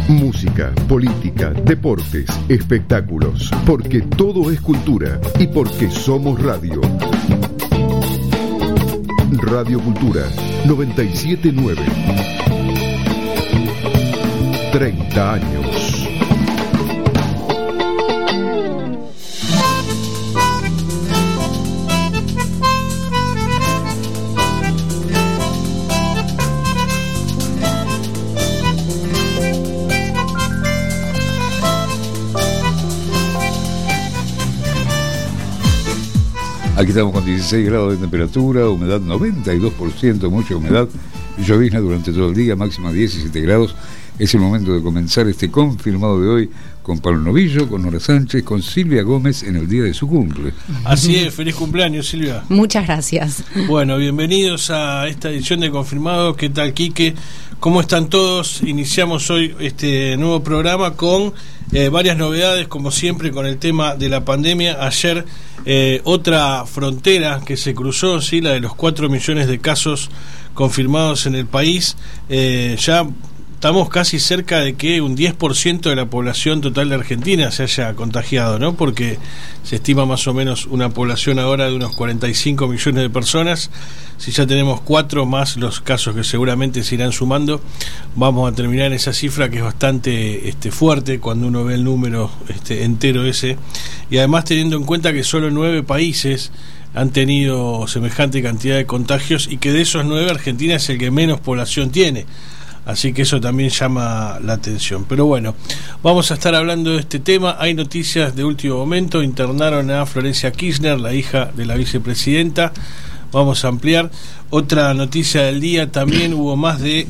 Música, política, deportes, espectáculos. Porque todo es cultura y porque somos radio. Radio Cultura 979. 30 años. Aquí estamos con 16 grados de temperatura, humedad 92%, mucha humedad, llovizna durante todo el día, máxima 17 grados. Es el momento de comenzar este confirmado de hoy con Pablo Novillo, con Nora Sánchez, con Silvia Gómez en el día de su cumple. Así es, feliz cumpleaños, Silvia. Muchas gracias. Bueno, bienvenidos a esta edición de Confirmado. ¿Qué tal, Quique? ¿Cómo están todos? Iniciamos hoy este nuevo programa con varias novedades, como siempre, con el tema de la pandemia. Ayer otra frontera que se cruzó, ¿sí? La de los 4 millones de casos confirmados en el país. Ya estamos casi cerca de que un 10% de la población total de Argentina se haya contagiado, ¿no? Porque se estima más o menos una población ahora de unos 45 millones de personas. Si ya tenemos 4 más los casos que seguramente se irán sumando, vamos a terminar esa cifra que es bastante fuerte cuando uno ve el número entero ese. Y además teniendo en cuenta que solo 9 países han tenido semejante cantidad de contagios y que de esos 9 Argentina es el que menos población tiene. Así que eso también llama la atención. Pero bueno, vamos a estar hablando de este tema. Hay noticias de último momento. Internaron a Florencia Kirchner, la hija de la vicepresidenta. Vamos a ampliar. Otra noticia del día, también hubo más de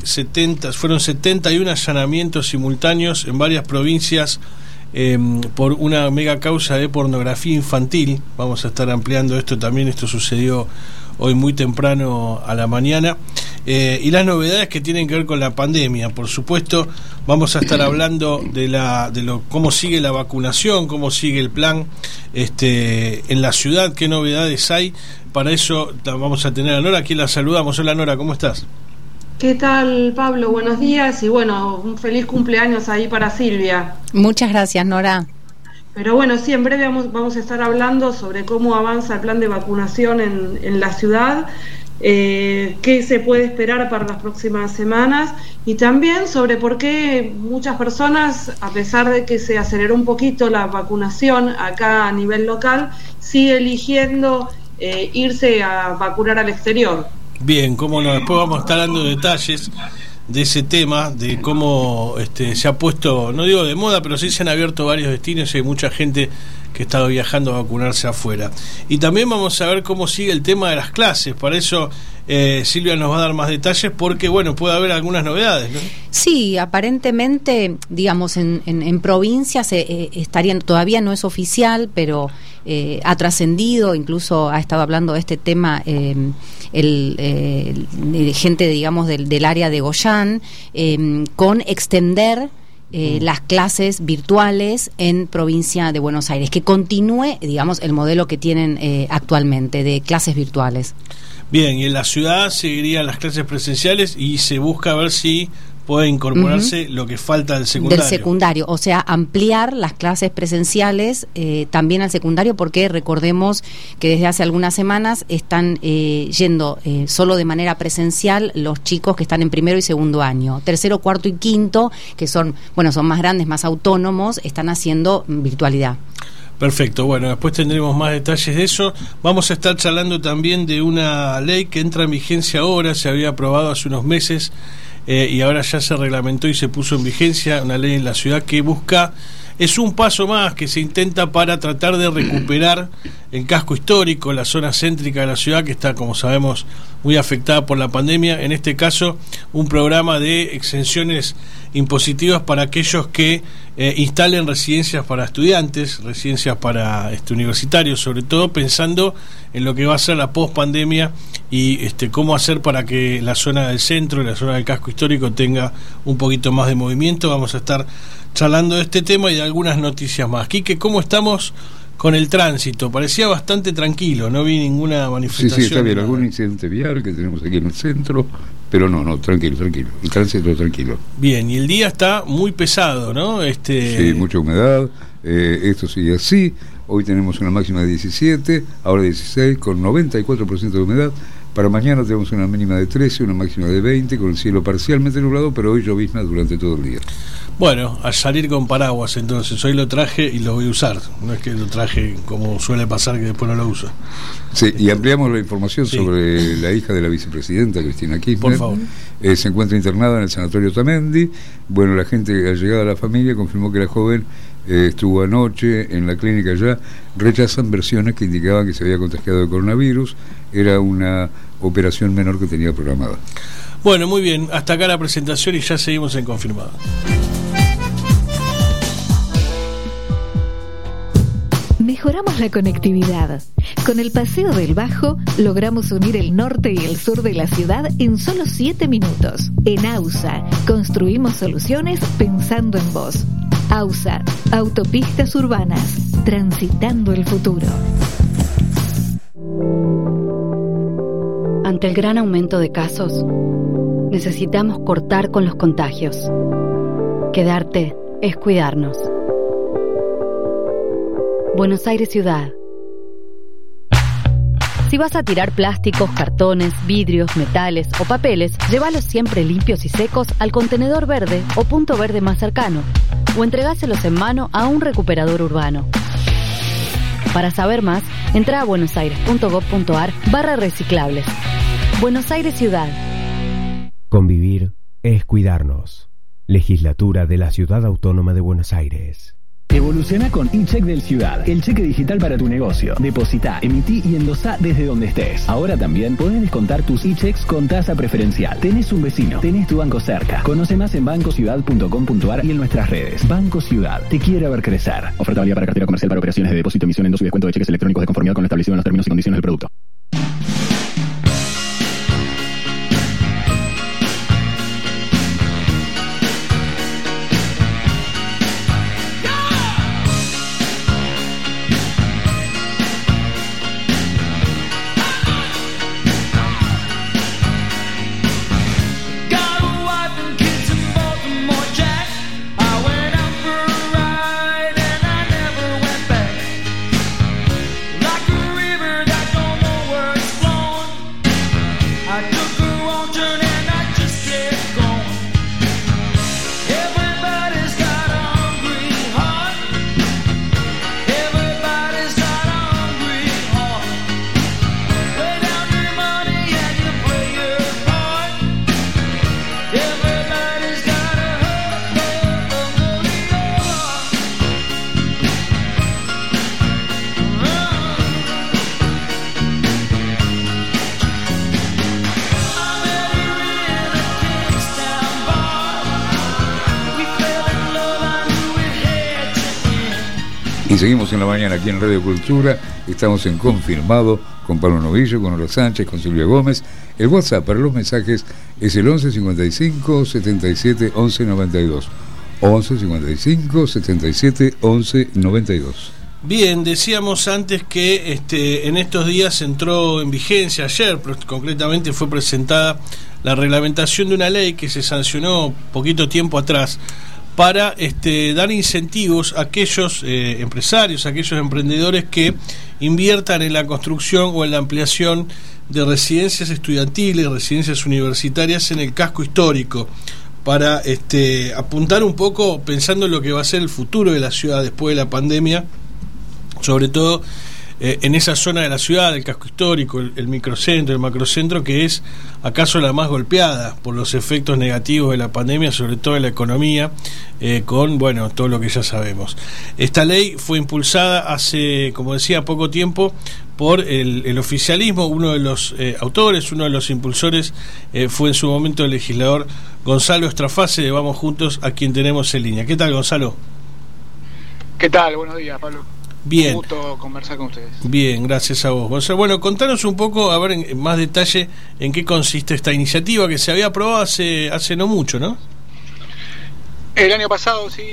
71 allanamientos simultáneos en varias provincias por una mega causa de pornografía infantil. Vamos a estar ampliando esto también. Esto sucedió hoy muy temprano a la mañana. Y las novedades que tienen que ver con la pandemia, por supuesto. Vamos a estar hablando de cómo sigue la vacunación, cómo sigue el plan en la ciudad, qué novedades hay. Para eso vamos a tener a Nora, aquí la saludamos. Hola Nora, ¿cómo estás? ¿Qué tal, Pablo? Buenos días y bueno, un feliz cumpleaños ahí para Silvia. Muchas gracias, Nora. Pero bueno, sí, en breve vamos a estar hablando sobre cómo avanza el plan de vacunación en la ciudad, qué se puede esperar para las próximas semanas y también sobre por qué muchas personas, a pesar de que se aceleró un poquito la vacunación acá a nivel local, sigue eligiendo irse a vacunar al exterior. Bien, cómo no, después vamos a estar dando detalles de ese tema, de cómo se ha puesto, no digo de moda, pero sí se han abierto varios destinos y hay mucha gente que ha estado viajando a vacunarse afuera. Y también vamos a ver cómo sigue el tema de las clases. Para eso Silvia nos va a dar más detalles porque, bueno, puede haber algunas novedades, ¿no? Sí, aparentemente, digamos, en provincias estarían, todavía no es oficial, pero ha trascendido, incluso ha estado hablando de este tema gente, digamos, del área de Goyán, con extender las clases virtuales en provincia de Buenos Aires, que continúe, digamos, el modelo que tienen actualmente de clases virtuales. Bien, y en la ciudad seguirían las clases presenciales y se busca ver si puede incorporarse lo que falta del secundario. Del secundario, o sea, ampliar las clases presenciales también al secundario, porque recordemos que desde hace algunas semanas están yendo solo de manera presencial los chicos que están en primero y segundo año. Tercero, cuarto y quinto, que son más grandes, más autónomos, están haciendo virtualidad. Perfecto, bueno, después tendremos más detalles de eso. Vamos a estar charlando también de una ley que entra en vigencia ahora, se había aprobado hace unos meses y ahora ya se reglamentó y se puso en vigencia, una ley en la ciudad que busca, es un paso más que se intenta para tratar de recuperar el casco histórico, la zona céntrica de la ciudad que está, como sabemos, muy afectada por la pandemia. En este caso, un programa de exenciones impositivas para aquellos que instalen residencias para estudiantes, residencias para universitarios, sobre todo pensando en lo que va a ser la post-pandemia y cómo hacer para que la zona del centro y la zona del casco histórico tenga un poquito más de movimiento. Vamos a estar charlando de este tema y de algunas noticias más. Quique, ¿cómo estamos con el tránsito? Parecía bastante tranquilo, no vi ninguna manifestación. Sí, está bien, algún incidente vial que tenemos aquí en el centro, pero no, tranquilo, el tránsito tranquilo. Bien, y el día está muy pesado, ¿no? Sí, mucha humedad, esto sigue así. Hoy tenemos una máxima de 17, ahora 16, con 94% de humedad. Para mañana tenemos una mínima de 13, una máxima de 20, con el cielo parcialmente nublado, pero hoy llovizna durante todo el día. Bueno, a salir con paraguas entonces. Hoy lo traje y lo voy a usar. No es que lo traje como suele pasar que después no lo uso. Sí, y ampliamos la información sobre la hija de la vicepresidenta, Cristina Kirchner. Por favor. Se encuentra internada en el sanatorio Tamendi. Bueno, la gente allegada a la familia confirmó que la joven estuvo anoche en la clínica ya. Rechazan versiones que indicaban que se había contagiado de coronavirus. Era una operación menor que tenía programada. Bueno, muy bien. Hasta acá la presentación y ya seguimos en Confirmado. Mejoramos la conectividad. Con el Paseo del Bajo logramos unir el norte y el sur de la ciudad en solo 7 minutos. En AUSA construimos soluciones pensando en vos. AUSA, autopistas urbanas, transitando el futuro. Ante el gran aumento de casos, necesitamos cortar con los contagios. Quedarte es cuidarnos. Buenos Aires Ciudad. Si vas a tirar plásticos, cartones, vidrios, metales o papeles, llévalos siempre limpios y secos al contenedor verde o punto verde más cercano, o entregáselos en mano a un recuperador urbano. Para saber más, entra a buenosaires.gov.ar/reciclables. Buenos Aires Ciudad. Convivir es cuidarnos. Legislatura de la Ciudad Autónoma de Buenos Aires. Evoluciona con eCheck del Ciudad, el cheque digital para tu negocio. Depositá, emití y endosá desde donde estés. Ahora también podés descontar tus eChecks con tasa preferencial. Tenés un vecino, tenés tu banco cerca. Conoce más en bancociudad.com.ar y en nuestras redes. Banco Ciudad, te quiere ver crecer. Oferta válida para cartera comercial para operaciones de depósito, emisión, endoso y descuento de cheques electrónicos de conformidad con lo establecido en los términos y condiciones del producto. Y seguimos en la mañana aquí en Radio Cultura. Estamos en Confirmado con Pablo Novillo, con Oro Sánchez, con Silvia Gómez. El WhatsApp para los mensajes es el 11 55 77 11 92. 11 55 77 11 92. Bien, decíamos antes que en estos días entró en vigencia, ayer concretamente fue presentada la reglamentación de una ley que se sancionó poquito tiempo atrás para dar incentivos a aquellos empresarios, a aquellos emprendedores que inviertan en la construcción o en la ampliación de residencias estudiantiles, residencias universitarias en el casco histórico, para apuntar un poco pensando en lo que va a ser el futuro de la ciudad después de la pandemia, sobre todo en esa zona de la ciudad, el casco histórico, el microcentro, el macrocentro, que es acaso la más golpeada por los efectos negativos de la pandemia, sobre todo en la economía, con todo lo que ya sabemos. Esta ley fue impulsada hace, como decía, poco tiempo por el oficialismo. Uno de los autores, uno de los impulsores fue en su momento el legislador Gonzalo Estrafase de Vamos Juntos, a quien tenemos en línea. ¿Qué tal, Gonzalo? ¿Qué tal? Buenos días, Pablo. Bien. Un gusto conversar con ustedes. Bien, gracias a vos. Gonzalo, bueno, contanos un poco, a ver en más detalle, en qué consiste esta iniciativa que se había aprobado hace no mucho, ¿no? El año pasado, sí.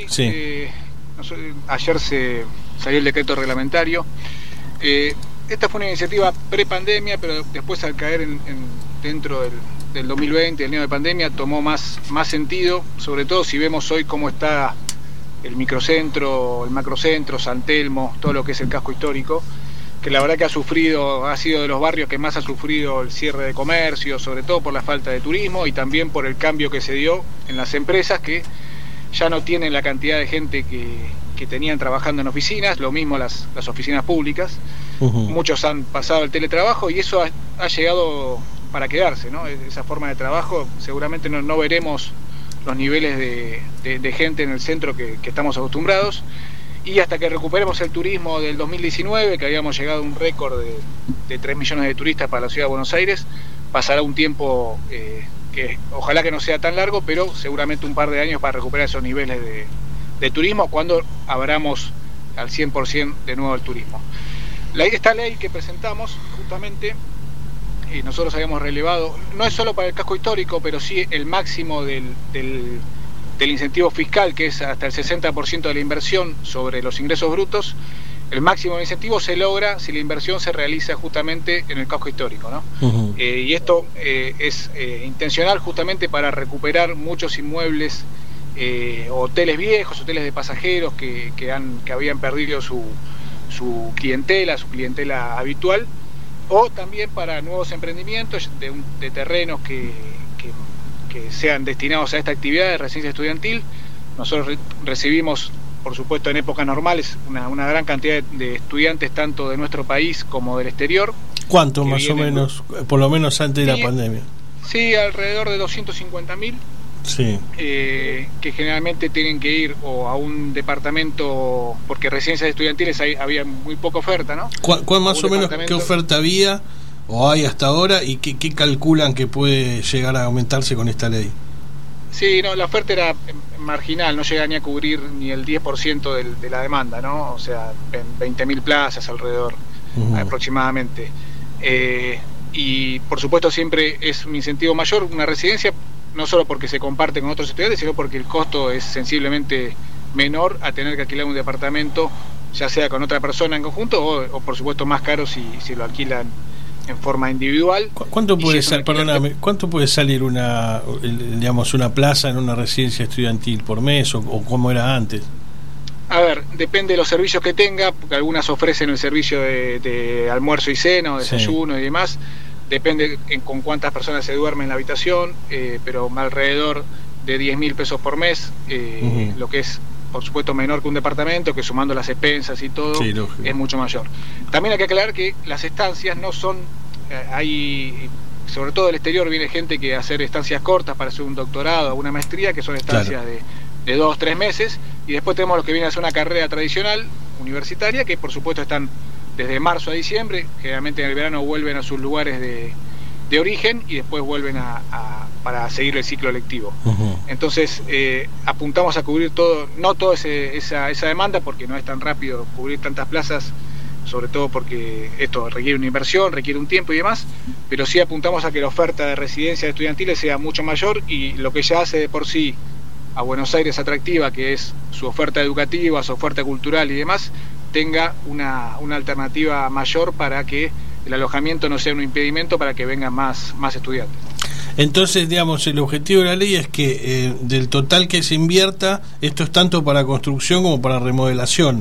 Ayer se salió el decreto reglamentario. Esta fue una iniciativa pre-pandemia, pero después al caer dentro del 2020, el año de pandemia, tomó más sentido, sobre todo si vemos hoy cómo está el microcentro, el macrocentro, San Telmo, todo lo que es el casco histórico, que la verdad que ha sido de los barrios que más ha sufrido el cierre de comercio, sobre todo por la falta de turismo y también por el cambio que se dio en las empresas que ya no tienen la cantidad de gente que tenían trabajando en oficinas, lo mismo las oficinas públicas. Muchos han pasado el teletrabajo y eso ha llegado para quedarse, ¿no? Esa forma de trabajo, seguramente no veremos los niveles de gente en el centro que estamos acostumbrados, y hasta que recuperemos el turismo del 2019, que habíamos llegado a un récord de 3 millones de turistas para la ciudad de Buenos Aires, pasará un tiempo que ojalá que no sea tan largo, pero seguramente un par de años para recuperar esos niveles de turismo cuando abramos al 100% de nuevo el turismo. Esta ley que presentamos, justamente, nosotros habíamos relevado, no es solo para el casco histórico, pero sí el máximo del incentivo fiscal, que es hasta el 60% de la inversión sobre los ingresos brutos. El máximo del incentivo se logra si la inversión se realiza justamente en el casco histórico, ¿no? Y esto es intencional justamente para recuperar muchos inmuebles, hoteles viejos, hoteles de pasajeros que habían perdido su clientela habitual, o también para nuevos emprendimientos de terrenos que sean destinados a esta actividad de residencia estudiantil. Nosotros recibimos, por supuesto, en épocas normales una gran cantidad de estudiantes tanto de nuestro país como del exterior. ¿Cuánto más o menos, por lo menos antes de la pandemia? Sí, alrededor de 250.000. Sí. Que generalmente tienen que ir o a un departamento, porque residencias estudiantiles había muy poca oferta, ¿no? ¿Cuál más o menos qué oferta había o hay hasta ahora y qué calculan que puede llegar a aumentarse con esta ley? Sí, no, la oferta era marginal, no llega ni a cubrir ni el 10% de la demanda, ¿no? O sea, 20.000 plazas alrededor, aproximadamente. Y por supuesto siempre es un incentivo mayor una residencia, no solo porque se comparte con otros estudiantes, sino porque el costo es sensiblemente menor a tener que alquilar un departamento, ya sea con otra persona en conjunto o por supuesto más caro si lo alquilan en forma individual. ¿Cuánto puede cuánto puede salir una plaza en una residencia estudiantil por mes o cómo era antes? A ver, depende de los servicios que tenga, porque algunas ofrecen el servicio de almuerzo y cena, o desayuno y demás. Depende con cuántas personas se duermen en la habitación, pero alrededor de 10.000 pesos por mes, lo que es, por supuesto, menor que un departamento, que sumando las expensas y todo, es mucho mayor. También hay que aclarar que las estancias no son, sobre todo del exterior viene gente que hacer estancias cortas para hacer un doctorado o una maestría, que son estancias de 2-3 meses, y después tenemos los que vienen a hacer una carrera tradicional, universitaria, que por supuesto están desde marzo a diciembre, generalmente en el verano vuelven a sus lugares de origen y después vuelven para seguir el ciclo lectivo. Entonces apuntamos a cubrir no toda esa demanda, porque no es tan rápido cubrir tantas plazas, sobre todo porque esto requiere una inversión, requiere un tiempo y demás, pero sí apuntamos a que la oferta de residencias estudiantiles sea mucho mayor, y lo que ya hace de por sí a Buenos Aires atractiva, que es su oferta educativa, su oferta cultural y demás, tenga una alternativa mayor para que el alojamiento no sea un impedimento para que vengan más estudiantes. Entonces, digamos, el objetivo de la ley es que del total que se invierta, esto es tanto para construcción como para remodelación.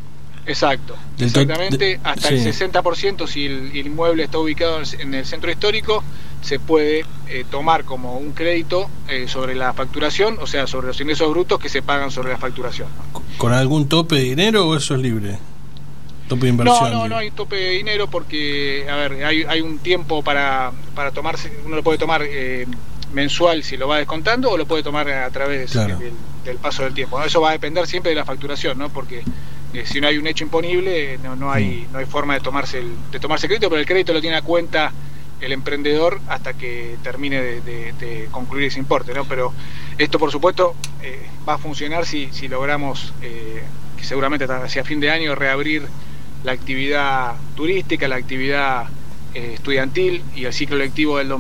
Exacto, exactamente, hasta el 60%, si el inmueble está ubicado en el centro histórico, se puede tomar como un crédito sobre la facturación, o sea, sobre los ingresos brutos que se pagan sobre la facturación. ¿Con algún tope de dinero o eso es libre? ¿Tope de inversión? No hay tope de dinero, porque, a ver, hay un tiempo para tomarse, uno lo puede tomar mensual si lo va descontando, o lo puede tomar a través del paso del tiempo, ¿no? Eso va a depender siempre de la facturación, ¿no? Porque si no hay un hecho imponible, no hay forma de tomarse crédito, pero el crédito lo tiene a cuenta el emprendedor hasta que termine de concluir ese importe, ¿no? Pero esto, por supuesto, va a funcionar si logramos, que seguramente hacia fin de año, reabrir la actividad turística, la actividad estudiantil, y el ciclo lectivo del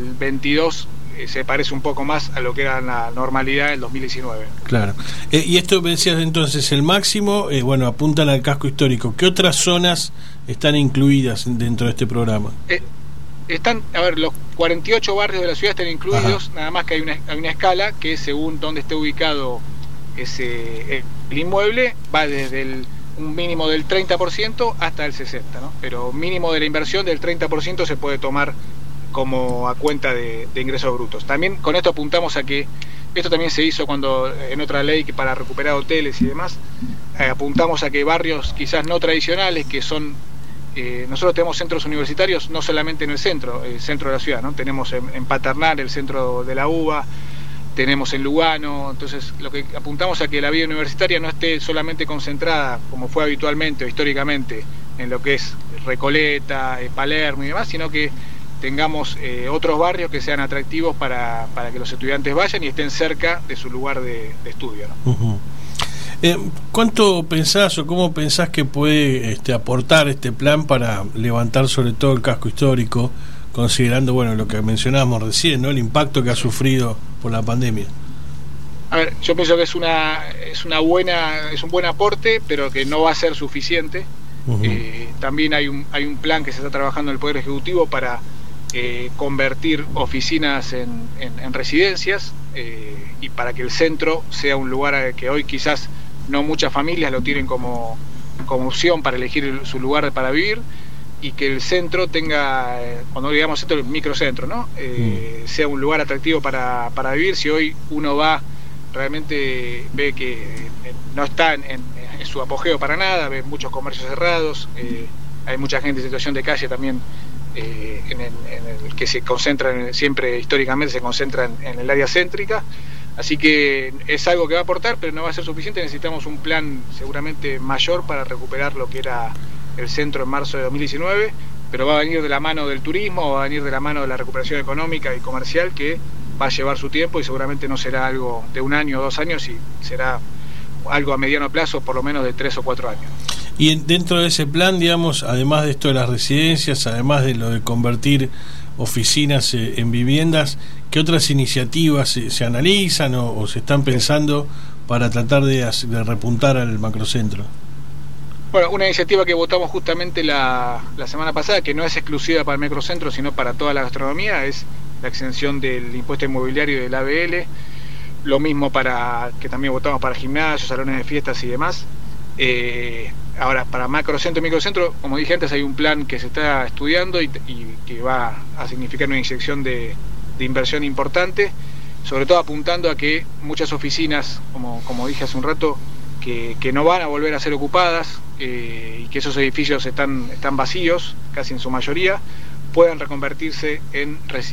2022 se parece un poco más a lo que era la normalidad del 2019. Claro. Y esto me decías entonces, el máximo, apuntan al casco histórico. ¿Qué otras zonas están incluidas dentro de este programa? los 48 barrios de la ciudad están incluidos, nada más que hay una escala que según donde esté ubicado el inmueble va desde un mínimo del 30% hasta el 60%, ¿no? Pero mínimo de la inversión del 30% se puede tomar como a cuenta de ingresos brutos. También con esto apuntamos a que esto también se hizo cuando en otra ley que para recuperar hoteles y demás, apuntamos a que barrios quizás no tradicionales, que son nosotros tenemos centros universitarios no solamente en el centro de la ciudad, ¿no? Tenemos en Paternal el centro de la UBA, tenemos en Lugano, entonces lo que apuntamos a que la vida universitaria no esté solamente concentrada, como fue habitualmente o históricamente, en lo que es Recoleta, Palermo y demás, sino que tengamos otros barrios que sean atractivos para que los estudiantes vayan y estén cerca de su lugar de estudio, ¿no? Uh-huh. ¿Cuánto pensás o cómo pensás que puede aportar este plan para levantar sobre todo el casco histórico, considerando lo que mencionábamos recién, ¿no? El impacto que ha sufrido por la pandemia? A ver, yo pienso que es un buen aporte, pero que no va a ser suficiente. Uh-huh. También hay un plan que se está trabajando en el Poder Ejecutivo para convertir oficinas en residencias y para que el centro sea un lugar que hoy quizás no muchas familias lo tienen como opción para elegir su lugar para vivir, y que el centro tenga, cuando digamos centro, el microcentro, ¿no? Sea un lugar atractivo para vivir. Si hoy uno va, realmente ve que no está en su apogeo para nada, ve muchos comercios cerrados, hay mucha gente en situación de calle también, en el que se concentra siempre históricamente se concentra en el área céntrica, así que es algo que va a aportar, pero no va a ser suficiente. Necesitamos un plan seguramente mayor para recuperar lo que era el centro en marzo de 2019, pero va a venir de la mano del turismo, va a venir de la mano de la recuperación económica y comercial, que va a llevar su tiempo y seguramente no será algo de 1 año o 2 años, y será algo a mediano plazo, por lo menos de 3 o 4 años. Y dentro de ese plan, digamos, además de esto de las residencias, además de lo de convertir oficinas en viviendas, ¿qué otras iniciativas se analizan o se están pensando para tratar de repuntar al macrocentro? Bueno, una iniciativa que votamos justamente la semana pasada, que no es exclusiva para el macrocentro, sino para toda la gastronomía, es la exención del impuesto inmobiliario del ABL. Lo mismo que también votamos para gimnasios, salones de fiestas y demás. Ahora, para macrocentro y microcentro, como dije antes, hay un plan que se está estudiando y que va a significar una inyección de inversión importante, sobre todo apuntando a que muchas oficinas, como dije hace un rato, que no van a volver a ser ocupadas, y que esos edificios están vacíos, casi en su mayoría, puedan reconvertirse en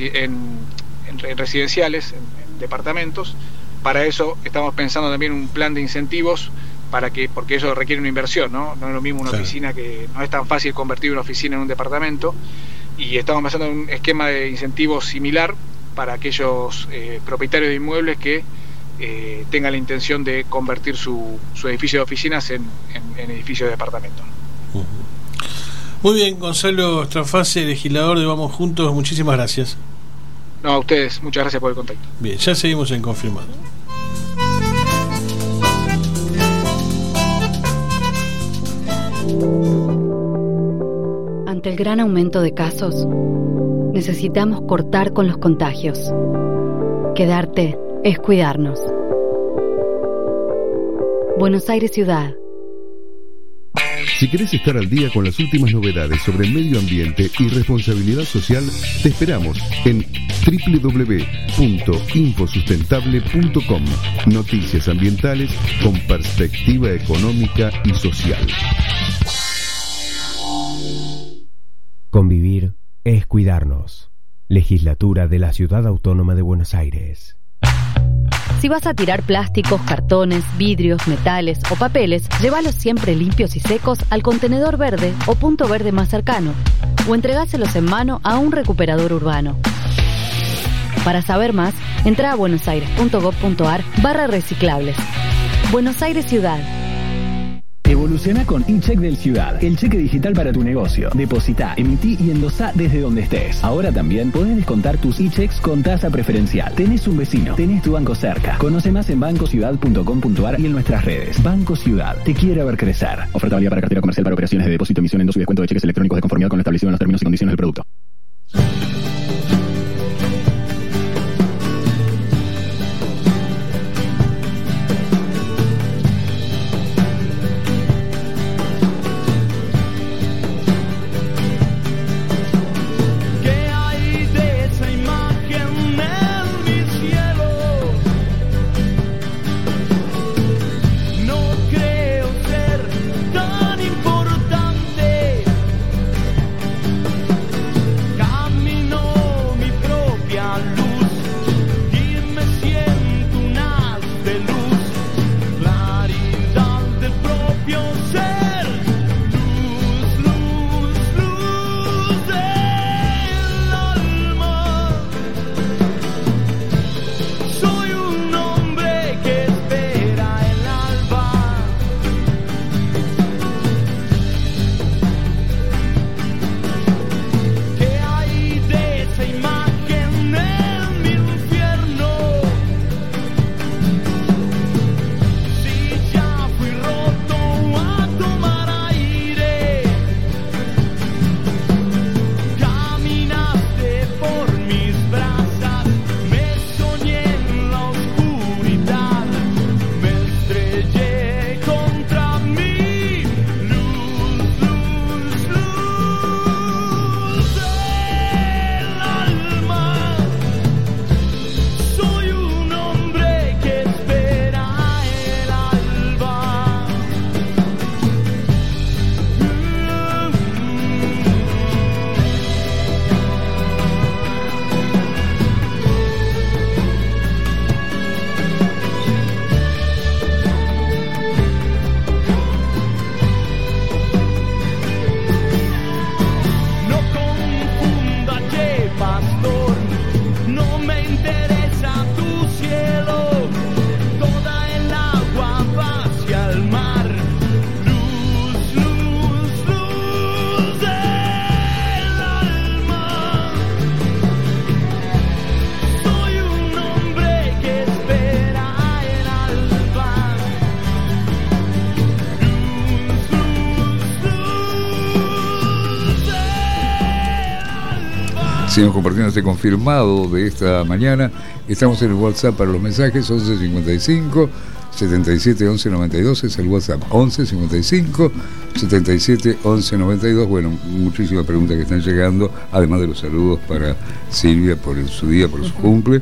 residenciales, en departamentos. Para eso estamos pensando también un plan de incentivos, porque eso requiere una inversión, ¿no? No es lo mismo una oficina, que no es tan fácil convertir una oficina en un departamento, y estamos pensando en un esquema de incentivos similar para aquellos propietarios de inmuebles que tengan la intención de convertir su edificio de oficinas en edificio de departamento. Uh-huh. Muy bien, Gonzalo Strafase, legislador de Vamos Juntos, muchísimas gracias. No, a ustedes, muchas gracias por el contacto. Bien, ya seguimos en Confirmado. Ante el gran aumento de casos, necesitamos cortar con los contagios. Quedarte es cuidarnos. Buenos Aires Ciudad. Si querés estar al día con las últimas novedades sobre medio ambiente y responsabilidad social, te esperamos en www.infosustentable.com. Noticias ambientales con perspectiva económica y social. Convivir es cuidarnos. Legislatura de la Ciudad Autónoma de Buenos Aires. Si vas a tirar plásticos, cartones, vidrios, metales o papeles, llévalos siempre limpios y secos al contenedor verde o punto verde más cercano, o entregáselos en mano a un recuperador urbano. Para saber más, entra a buenosaires.gov.ar/reciclables. Buenos Aires Ciudad. Evoluciona con eCheck del Ciudad, el cheque digital para tu negocio. Depositá, emití y endosá desde donde estés. Ahora también podés descontar tus eChecks con tasa preferencial. Tenés un vecino, tenés tu banco cerca. Conoce más en bancociudad.com.ar y en nuestras redes. Banco Ciudad, te quiere ver crecer. Oferta válida para cartera comercial para operaciones de depósito, emisión, endoso y descuento de cheques electrónicos de conformidad con lo establecido en los términos y condiciones del producto. Seguimos compartiendo este confirmado de esta mañana. Estamos en el WhatsApp para los mensajes, 1155 77 11 92, es el WhatsApp, 1155 77 11 92. Bueno, muchísimas preguntas que están llegando, además de los saludos para Silvia por su día, por su cumple.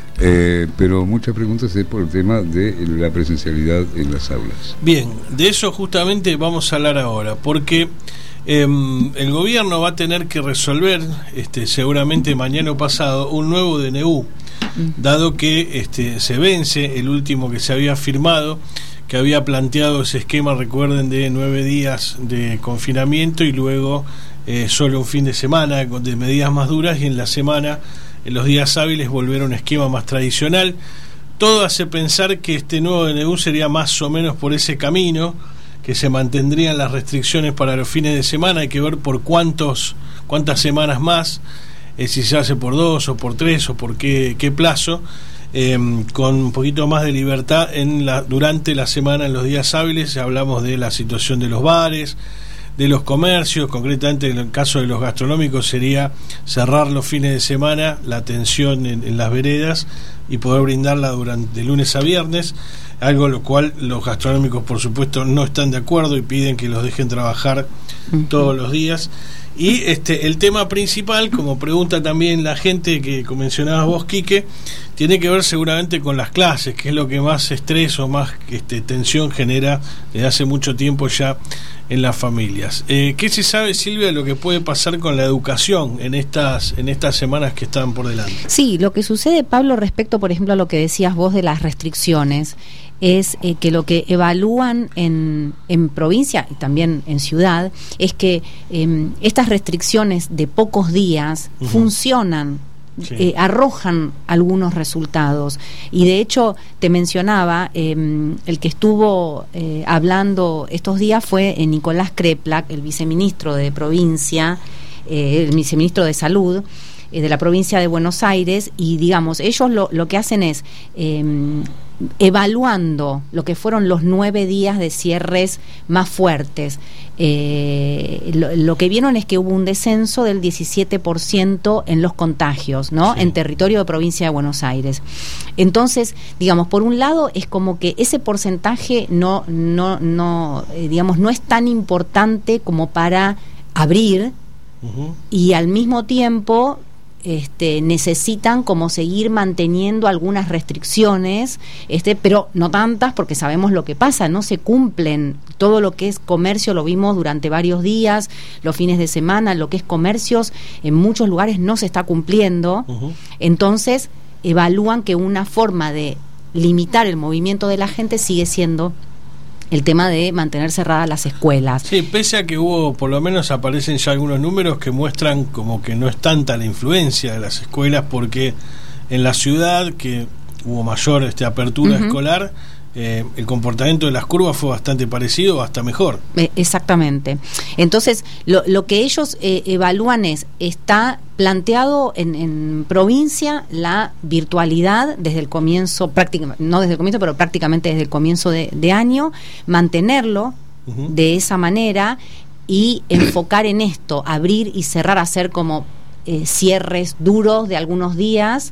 Pero muchas preguntas es por el tema de la presencialidad en las aulas. Bien, de eso justamente vamos a hablar ahora, porque el gobierno va a tener que resolver seguramente mañana o pasado un nuevo DNU, dado que se vence el último que se había firmado, que había planteado ese esquema, recuerden, de 9 días de confinamiento y luego solo un fin de semana de medidas más duras, y en la semana, en los días hábiles, volver a un esquema más tradicional. Todo hace pensar que este nuevo DNU sería más o menos por ese camino, que se mantendrían las restricciones para los fines de semana. Hay que ver por cuántas semanas más, si se hace por 2 o por 3 o por qué plazo, con un poquito más de libertad durante la semana, en los días hábiles. Hablamos de la situación de los bares, de los comercios, concretamente en el caso de los gastronómicos sería cerrar los fines de semana, la atención en las veredas, y poder brindarla de lunes a viernes, algo lo cual los gastronómicos por supuesto no están de acuerdo y piden que los dejen trabajar todos los días. Y el tema principal, como pregunta también la gente que mencionabas vos, Quique, tiene que ver seguramente con las clases, que es lo que más estrés o más tensión genera desde hace mucho tiempo ya en las familias. ¿Qué se sabe, Silvia, de lo que puede pasar con la educación en estas semanas que están por delante? Sí, lo que sucede, Pablo, respecto, por ejemplo, a lo que decías vos de las restricciones, es que lo que evalúan en provincia y también en ciudad es que estas restricciones de pocos días funcionan. Sí. Arrojan algunos resultados, y de hecho te mencionaba, el que estuvo hablando estos días fue Nicolás Kreplak, el viceministro de provincia, el viceministro de salud de la provincia de Buenos Aires, y digamos, ellos lo que hacen es evaluando lo que fueron los 9 días de cierres más fuertes, lo que vieron es que hubo un descenso del 17% en los contagios, ¿no? Sí. En territorio de provincia de Buenos Aires. Entonces, digamos, por un lado es como que ese porcentaje no es tan importante como para abrir, y al mismo tiempo necesitan como seguir manteniendo algunas restricciones, pero no tantas, porque sabemos lo que pasa, no se cumplen. Todo lo que es comercio lo vimos durante varios días, los fines de semana, lo que es comercios en muchos lugares no se está cumpliendo. Entonces evalúan que una forma de limitar el movimiento de la gente sigue siendo el tema de mantener cerradas las escuelas. Sí, pese a que por lo menos aparecen ya algunos números que muestran como que no es tanta la influencia de las escuelas, porque en la ciudad, que hubo mayor apertura escolar, el comportamiento de las curvas fue bastante parecido o hasta mejor. Exactamente. Entonces, lo que ellos evalúan está planteado en provincia la virtualidad desde el comienzo, no desde el comienzo, pero prácticamente desde el comienzo de año, mantenerlo de esa manera y enfocar en esto, abrir y cerrar, hacer como cierres duros de algunos días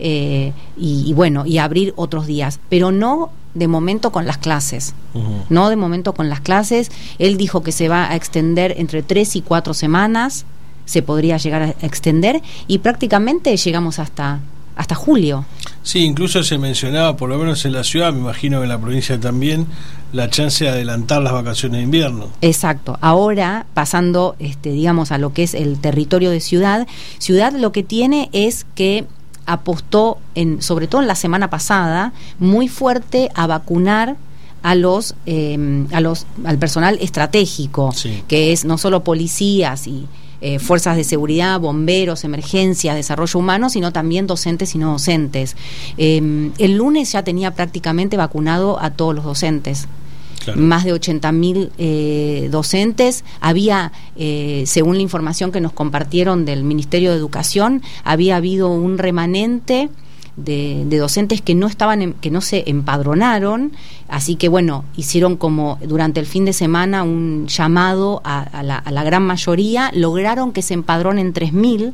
y abrir otros días, pero no de momento con las clases. No de momento con las clases. Él dijo que se va a extender entre 3 y 4 semanas, se podría llegar a extender, y prácticamente llegamos hasta julio. Sí, incluso se mencionaba, por lo menos en la ciudad, me imagino que en la provincia también, la chance de adelantar las vacaciones de invierno. Exacto. Ahora, pasando digamos a lo que es el territorio de Ciudad lo que tiene es que apostó, sobre todo en la semana pasada, muy fuerte a vacunar al personal estratégico, sí, que es no solo policías y fuerzas de seguridad, bomberos, emergencias, desarrollo humano, sino también docentes y no docentes. El lunes ya tenía prácticamente vacunado a todos los docentes. Claro. Más de 80.000 docentes. Había, según la información que nos compartieron del Ministerio de Educación, había habido un remanente de docentes que no se empadronaron, así que bueno, hicieron como durante el fin de semana un llamado a la gran mayoría, lograron que se empadronen 3.000.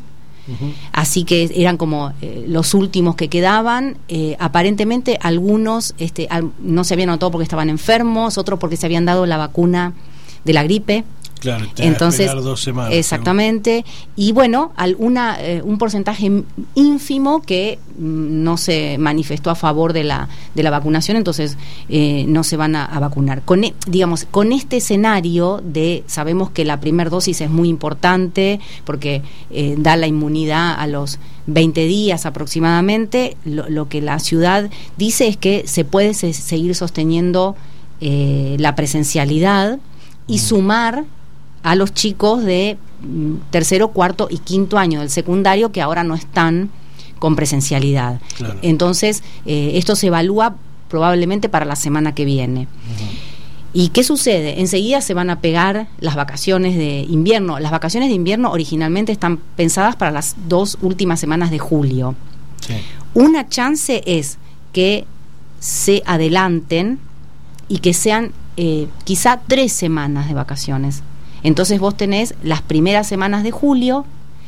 Así que eran como los últimos que quedaban. Aparentemente algunos no se habían anotado porque estaban enfermos, otros porque se habían dado la vacuna de la gripe. Claro, entonces 2 semanas. Exactamente. ¿No? Y bueno, un porcentaje ínfimo que no se manifestó a favor de la vacunación, entonces no se van a vacunar. Con este escenario sabemos que la primera dosis es muy importante porque da la inmunidad a los 20 días aproximadamente. Lo que la ciudad dice es que se puede seguir sosteniendo la presencialidad y sumar a los chicos de tercero, cuarto y quinto año del secundario que ahora no están con presencialidad. Claro. Entonces, esto se evalúa probablemente para la semana que viene. ¿Y qué sucede? Enseguida se van a pegar las vacaciones de invierno. Las vacaciones de invierno originalmente están pensadas para las 2 últimas semanas de julio. Sí. Una chance es que se adelanten y que sean quizá 3 semanas de vacaciones. Entonces vos tenés las primeras semanas de julio,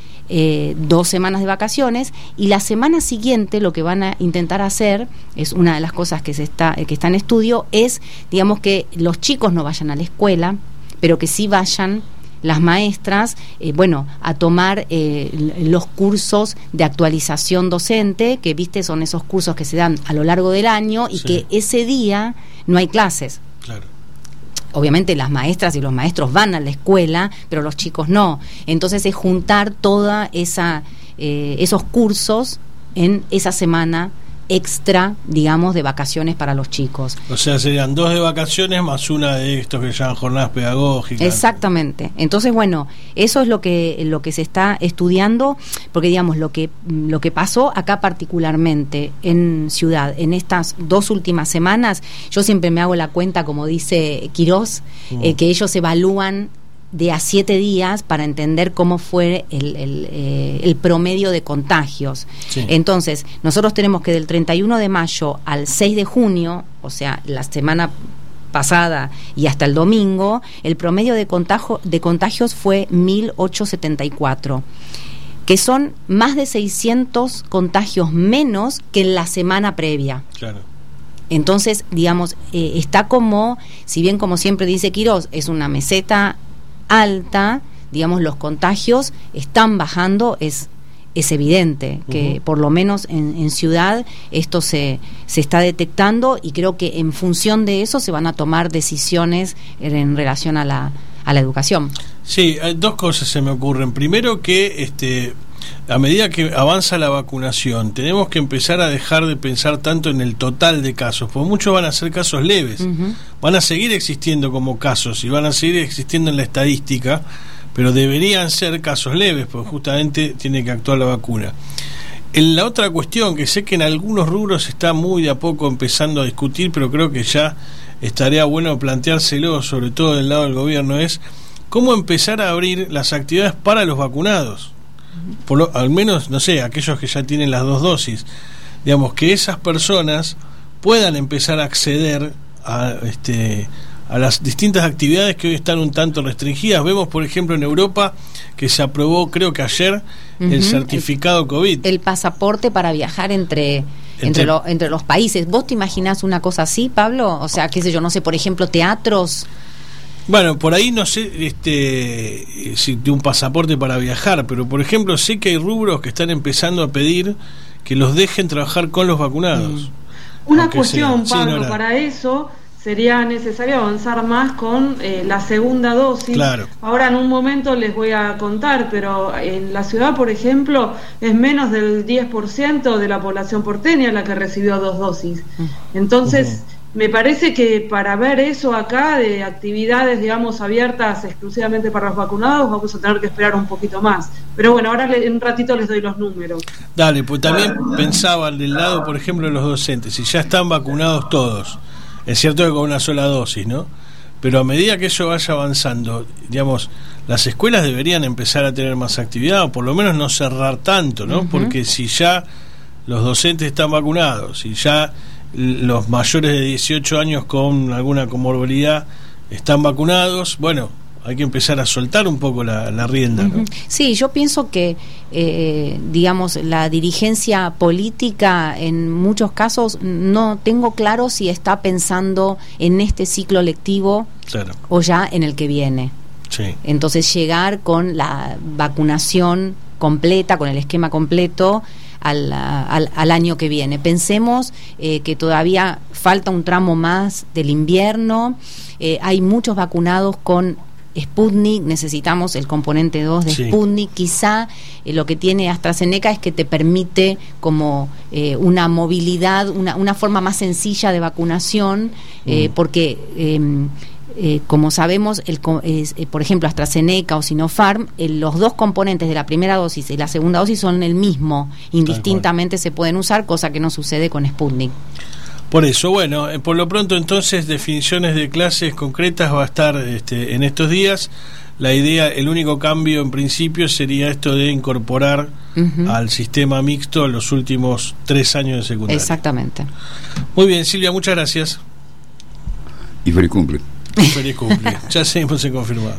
2 semanas de vacaciones, y la semana siguiente lo que van a intentar hacer, es una de las cosas que está en estudio, es, digamos, que los chicos no vayan a la escuela, pero que sí vayan las maestras, a tomar los cursos de actualización docente, que son esos cursos que se dan a lo largo del año y sí, que ese día no hay clases. Claro. Obviamente las maestras y los maestros van a la escuela, pero los chicos no. Entonces es juntar toda esos cursos en esa semana extra, digamos, de vacaciones para los chicos. O sea, serían 2 de vacaciones más una de estos que llaman jornadas pedagógicas. Exactamente. Entonces, bueno, eso es lo que se está estudiando, porque digamos, lo que pasó acá particularmente en Ciudad, en estas 2 últimas semanas, yo siempre me hago la cuenta, como dice Quirós, que ellos evalúan de a 7 días para entender cómo fue el promedio de contagios. Sí. Entonces, nosotros tenemos que del 31 de mayo al 6 de junio, o sea, la semana pasada y hasta el domingo, el promedio de contagios fue 1.874, que son más de 600 contagios menos que en la semana previa. Claro. Entonces, digamos, está como, si bien como siempre dice Quirós, es una meseta alta, digamos, los contagios están bajando, es evidente que por lo menos en ciudad esto se está detectando, y creo que en función de eso se van a tomar decisiones en relación a la educación. Sí, hay dos cosas se me ocurren. Primero que a medida que avanza la vacunación, tenemos que empezar a dejar de pensar tanto en el total de casos, porque muchos van a ser casos leves, van a seguir existiendo como casos y van a seguir existiendo en la estadística, pero deberían ser casos leves, porque justamente tiene que actuar la vacuna. La otra cuestión, que sé que en algunos rubros está muy de a poco empezando a discutir, pero creo que ya estaría bueno planteárselo, sobre todo del lado del gobierno, es cómo empezar a abrir las actividades para los vacunados. Al menos, no sé, aquellos que ya tienen las 2 dosis, digamos, que esas personas puedan empezar a acceder a las distintas actividades que hoy están un tanto restringidas. Vemos, por ejemplo, en Europa que se aprobó, creo que ayer, el certificado COVID. El pasaporte para viajar entre los países. ¿Vos te imaginás una cosa así, Pablo? O sea, qué sé yo, no sé, por ejemplo, teatros. Bueno, por ahí no sé si de un pasaporte para viajar, pero por ejemplo sé que hay rubros que están empezando a pedir que los dejen trabajar con los vacunados. Una cuestión, Pablo, para eso sería necesario avanzar más con la segunda dosis. Claro. Ahora en un momento les voy a contar, pero en la ciudad, por ejemplo, es menos del 10% de la población porteña la que recibió 2 dosis. Entonces, me parece que para ver eso acá, de actividades, digamos, abiertas exclusivamente para los vacunados, vamos a tener que esperar un poquito más. Pero bueno, ahora en un ratito les doy los números. Dale, pues también pensaba del lado, por ejemplo, de los docentes, si ya están vacunados todos. Es cierto que con una sola dosis, ¿no? Pero a medida que eso vaya avanzando, digamos, las escuelas deberían empezar a tener más actividad, o por lo menos no cerrar tanto, ¿no? Porque si ya los docentes están vacunados, y ya los mayores de 18 años con alguna comorbilidad están vacunados, bueno, hay que empezar a soltar un poco la rienda, ¿no? Sí, yo pienso que, digamos, la dirigencia política en muchos casos no tengo claro si está pensando en este ciclo lectivo o ya en el que viene. Sí. Entonces llegar con la vacunación completa, con el esquema completo al año que viene. Pensemos que todavía falta un tramo más del invierno, hay muchos vacunados con Sputnik, necesitamos el componente 2 de Sputnik. Quizá lo que tiene AstraZeneca es que te permite como una movilidad, una forma más sencilla de vacunación, porque como sabemos, por ejemplo, AstraZeneca o Sinopharm, los 2 componentes de la primera dosis y la segunda dosis son el mismo, indistintamente se pueden usar, cosa que no sucede con Sputnik. Por eso, bueno, por lo pronto entonces definiciones de clases concretas va a estar en estos días. La idea, el único cambio en principio sería esto de incorporar al sistema mixto los últimos 3 años de secundaria. Exactamente. Muy bien, Silvia, muchas gracias. Y feliz cumple. Feliz cumple. Ya seguimos en confirmado.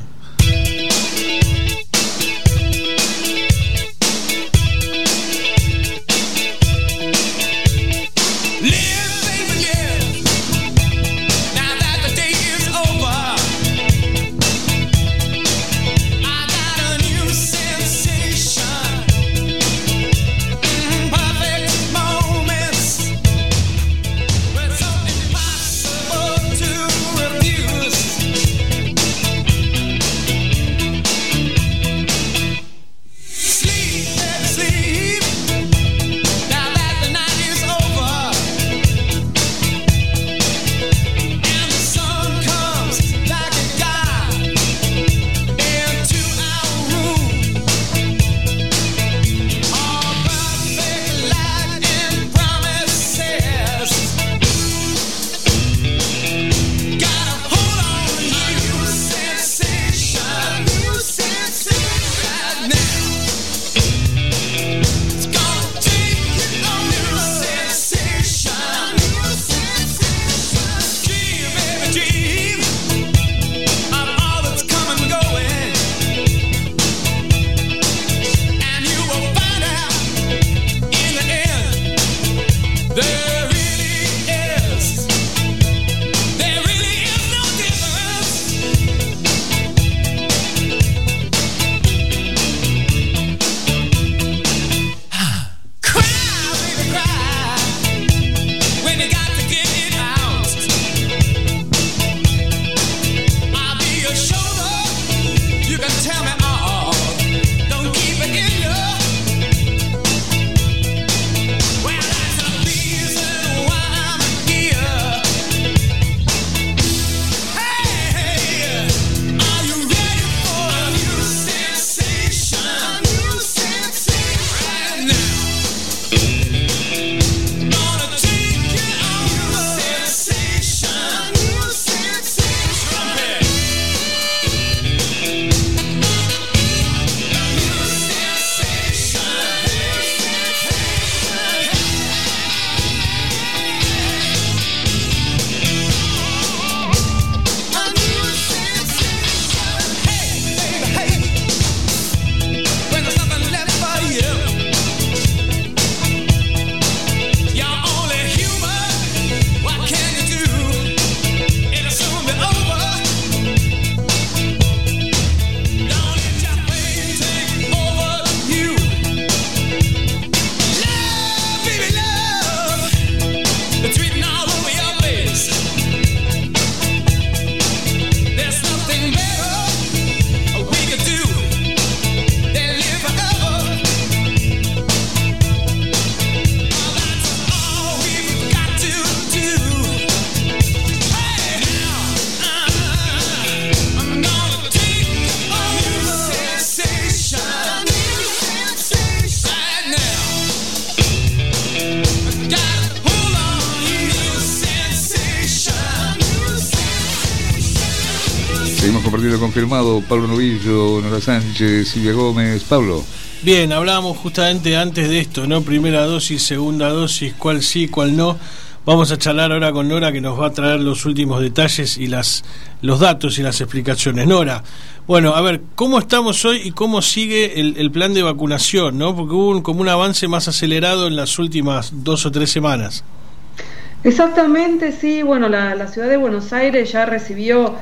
Seguimos compartiendo confirmado. Pablo Novillo, Nora Sánchez, Silvia Gómez. Pablo. Bien, hablábamos justamente antes de esto, ¿no? Primera dosis, segunda dosis, cuál sí, cuál no. Vamos a charlar ahora con Nora, que nos va a traer los últimos detalles y los datos y las explicaciones. Nora, bueno, a ver, ¿cómo estamos hoy y cómo sigue el plan de vacunación, ¿no? Porque hubo como un avance más acelerado en las últimas 2 o 3 semanas. Exactamente, sí. Bueno, la ciudad de Buenos Aires ya recibió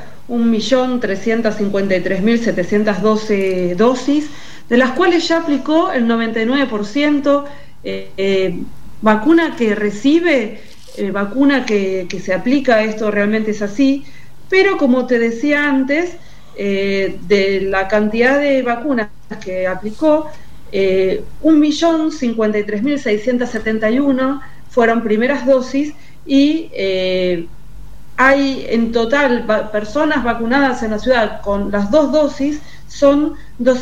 1.353.712 dosis, de las cuales ya aplicó el 99%, vacuna que recibe, vacuna que se aplica, esto realmente es así, pero como te decía antes, de la cantidad de vacunas que aplicó, 1.053.671 fueron primeras dosis y hay en total personas vacunadas en la ciudad con las 2 dosis son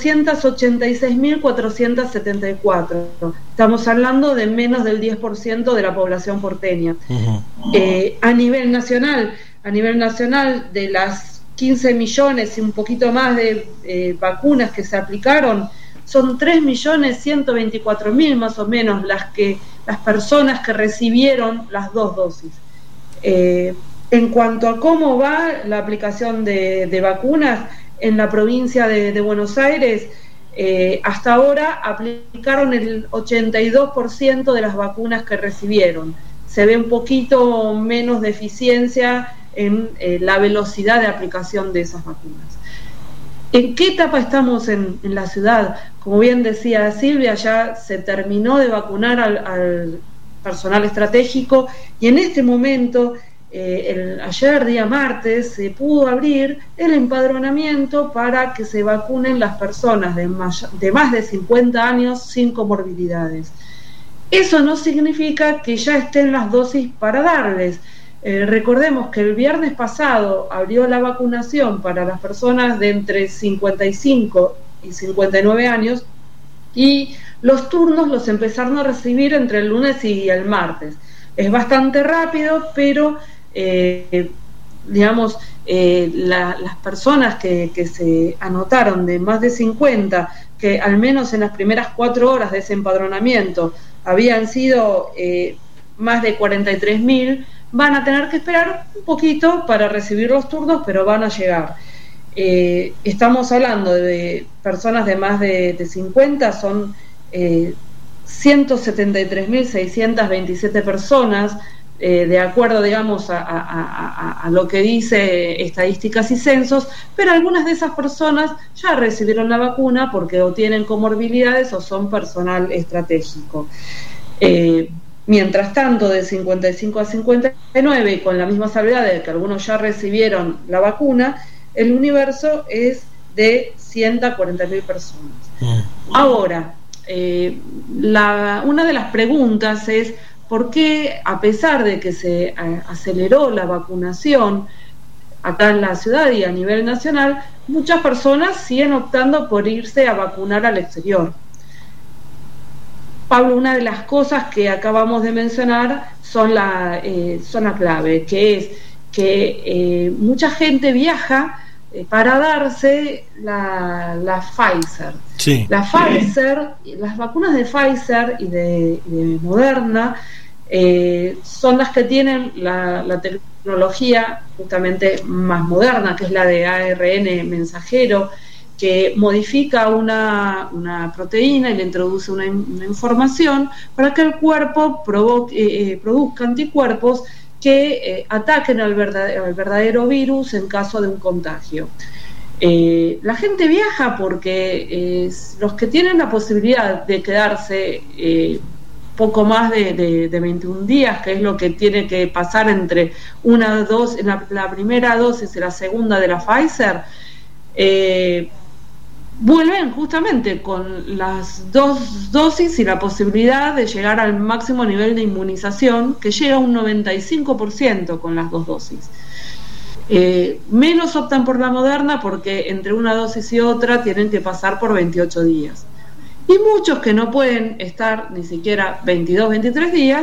286.474. Estamos hablando de menos del 10% de la población porteña. Uh-huh. A nivel nacional, de las 15 millones y un poquito más de vacunas que se aplicaron, son 3.124.000 más o menos las personas que recibieron las 2 dosis. En cuanto a cómo va la aplicación de vacunas en la provincia de Buenos Aires, hasta ahora aplicaron el 82% de las vacunas que recibieron. Se ve un poquito menos de eficiencia en la velocidad de aplicación de esas vacunas. ¿En qué etapa estamos en la ciudad? Como bien decía Silvia, ya se terminó de vacunar al personal estratégico y en este momento, ayer día martes, se pudo abrir el empadronamiento para que se vacunen las personas de más de 50 años sin comorbilidades. Eso no significa que ya estén las dosis para darles. Recordemos que el viernes pasado abrió la vacunación para las personas de entre 55 y 59 años y los turnos los empezaron a recibir entre el lunes y el martes. Es bastante rápido, pero las personas que se anotaron de más de 50, que al menos en las primeras 4 horas de ese empadronamiento habían sido más de 43.000, van a tener que esperar un poquito para recibir los turnos, pero van a llegar. Estamos hablando de personas de más de 50, son 173.627 personas, de acuerdo, digamos, a lo que dice Estadísticas y Censos, pero algunas de esas personas ya recibieron la vacuna porque o tienen comorbilidades o son personal estratégico. Mientras tanto, de 55 a 59, con la misma salvedad de que algunos ya recibieron la vacuna, el universo es de 140.000 personas. Ahora, una de las preguntas es ¿por qué, a pesar de que se aceleró la vacunación acá en la ciudad y a nivel nacional, muchas personas siguen optando por irse a vacunar al exterior? Pablo, una de las cosas que acabamos de mencionar son la clave, que es que mucha gente viaja para darse la Pfizer. Sí. La Pfizer, las vacunas de Pfizer y de Moderna son las que tienen la tecnología justamente más moderna, que es la de ARN mensajero, que modifica una proteína y le introduce una información para que el cuerpo produzca anticuerpos que ataquen al verdadero virus en caso de un contagio. La gente viaja porque los que tienen la posibilidad de quedarse poco más de 21 días, que es lo que tiene que pasar entre la primera dosis y la segunda de la Pfizer, vuelven justamente con las 2 dosis y la posibilidad de llegar al máximo nivel de inmunización, que llega a un 95% con las 2 dosis. Menos optan por la Moderna porque entre una dosis y otra tienen que pasar por 28 días. Y muchos que no pueden estar ni siquiera 22, 23 días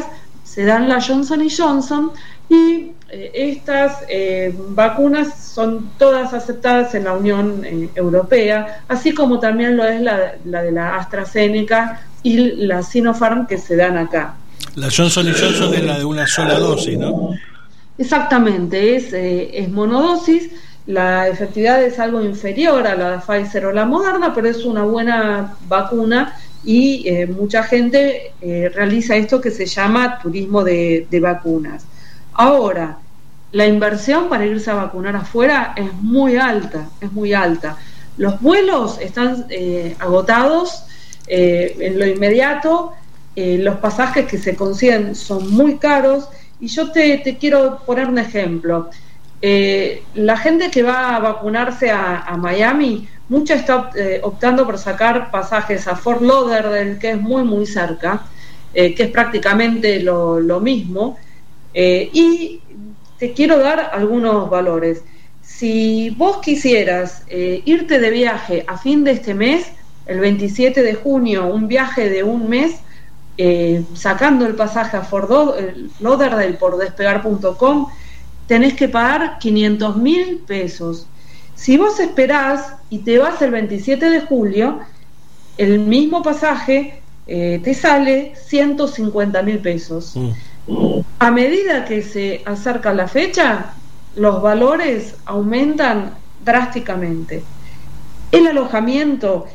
se dan la Johnson & Johnson y estas vacunas son todas aceptadas en la Unión Europea, así como también lo es la de la AstraZeneca y la Sinopharm que se dan acá. La Johnson & Johnson es la de una sola dosis, ¿no? Exactamente, es monodosis. La efectividad es algo inferior a la de Pfizer o la Moderna, pero es una buena vacuna y mucha gente realiza esto que se llama turismo de vacunas. Ahora, la inversión para irse a vacunar afuera es muy alta, es muy alta. Los vuelos están agotados en lo inmediato, los pasajes que se consiguen son muy caros y yo te quiero poner un ejemplo. La gente que va a vacunarse a Miami, mucha está optando por sacar pasajes a Fort Lauderdale, que es muy muy cerca, que es prácticamente lo mismo, y te quiero dar algunos valores. Si vos quisieras irte de viaje a fin de este mes, el 27 de junio, un viaje de un mes, sacando el pasaje a Fort Lauderdale por despegar.com, tenés que pagar 500.000 pesos. Si vos esperás y te vas el 27 de julio, el mismo pasaje te sale 150.000 pesos. A medida que se acerca la fecha, los valores aumentan drásticamente. El alojamiento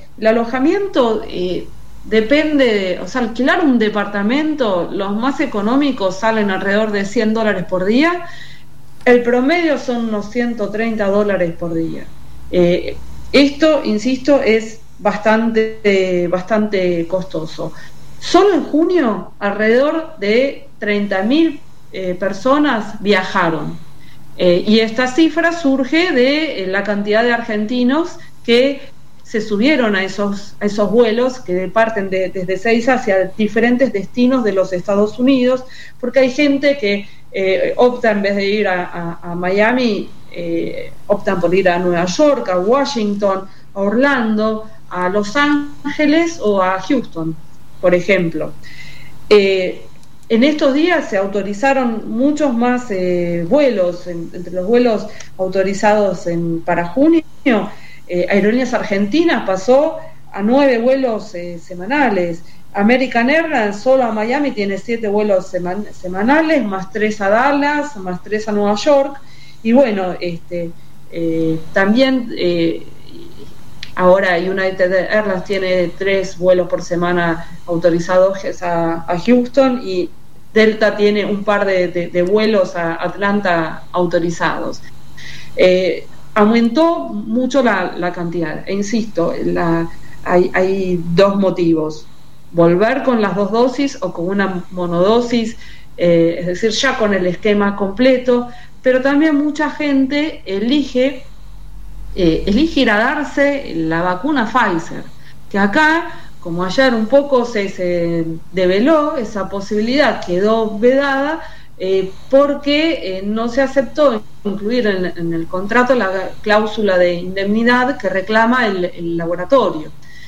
depende, o sea, alquilar un departamento, los más económicos salen alrededor de $100 por día. El promedio son unos $130 por día. Esto, insisto, es bastante costoso. Solo en junio, alrededor de 30.000 personas viajaron. Y esta cifra surge de la cantidad de argentinos que se subieron a esos vuelos que parten desde Ezeiza hacia diferentes destinos de los Estados Unidos, porque hay gente que opta, en vez de ir a Miami, optan por ir a Nueva York, a Washington, a Orlando, a Los Ángeles o a Houston, por ejemplo. En estos días se autorizaron muchos más vuelos. Entre los vuelos autorizados para junio, Aerolíneas Argentinas pasó a 9 vuelos semanales. American Airlines solo a Miami tiene 7 vuelos semanales, más 3 a Dallas, más 3 a Nueva York. Y bueno, también ahora United Airlines tiene 3 vuelos por semana autorizados a Houston, y Delta tiene un par de vuelos a Atlanta autorizados. Aumentó mucho la cantidad, e insisto, hay 2 motivos: volver con las 2 dosis o con una monodosis, es decir, ya con el esquema completo, pero también mucha gente elige ir a darse la vacuna Pfizer, que acá, como ayer un poco se develó, esa posibilidad quedó vedada porque no se aceptó incluir en el contrato la cláusula de indemnidad que reclama el laboratorio.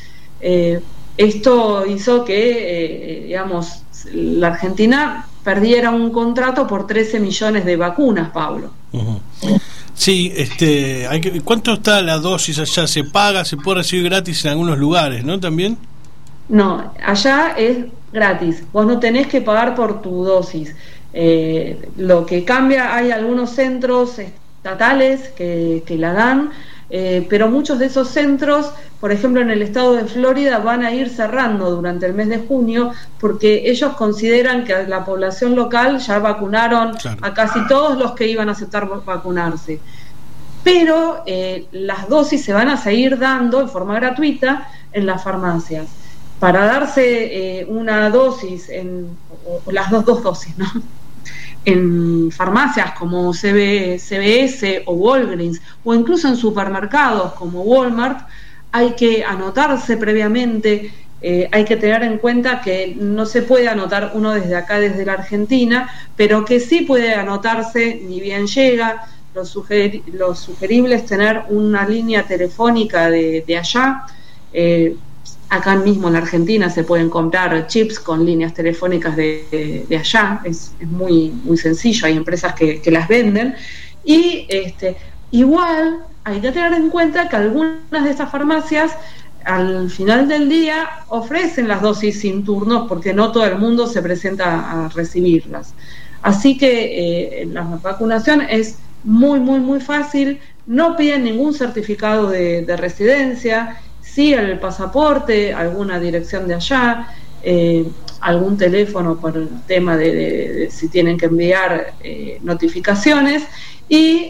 Esto hizo que, digamos, la Argentina perdiera un contrato por 13 millones de vacunas, Pablo. Uh-huh. Sí, ¿cuánto está la dosis allá? ¿Se paga? ¿Se puede recibir gratis en algunos lugares, no? ¿También? No, allá es gratis. Vos no tenés que pagar por tu dosis. Lo que cambia, hay algunos centros estatales que la dan, pero muchos de esos centros, por ejemplo en el estado de Florida, van a ir cerrando durante el mes de junio, porque ellos consideran que a la población local ya vacunaron a casi todos los que iban a aceptar vacunarse. Pero las dosis se van a seguir dando en forma gratuita en las farmacias. Para darse una dosis, o las dos dosis, ¿no?, en farmacias como CVS o Walgreens, o incluso en supermercados como Walmart, hay que anotarse previamente. Hay que tener en cuenta que no se puede anotar uno desde acá, desde la Argentina, pero que sí puede anotarse ni bien llega. Lo sugerible es tener una línea telefónica de allá. acá mismo en la Argentina se pueden comprar chips con líneas telefónicas de allá, es muy, muy sencillo, hay empresas que las venden, y igual hay que tener en cuenta que algunas de estas farmacias al final del día ofrecen las dosis sin turnos porque no todo el mundo se presenta a recibirlas. Así que la vacunación es muy, muy, muy fácil, no piden ningún certificado de residencia, sí el pasaporte, alguna dirección de allá, algún teléfono por el tema de si tienen que enviar notificaciones, y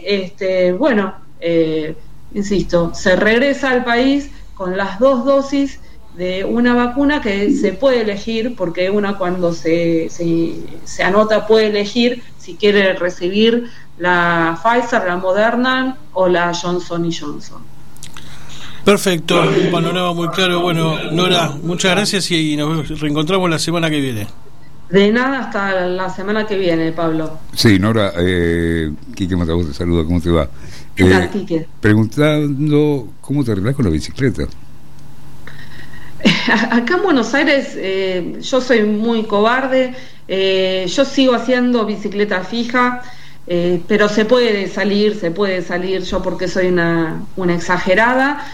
insisto, se regresa al país con las 2 dosis de una vacuna que se puede elegir, porque una cuando se anota puede elegir si quiere recibir la Pfizer, la Moderna o la Johnson & Johnson. Perfecto, un panorama muy claro. Bueno, Nora, muchas gracias y nos reencontramos la semana que viene. De nada, hasta la semana que viene, Pablo. Sí, Nora, Quique Matavos te saluda, ¿cómo te va? ¿Qué tal, Quique? Preguntando cómo te arreglás con la bicicleta. Acá en Buenos Aires yo soy muy cobarde, yo sigo haciendo bicicleta fija, pero se puede salir yo porque soy una exagerada,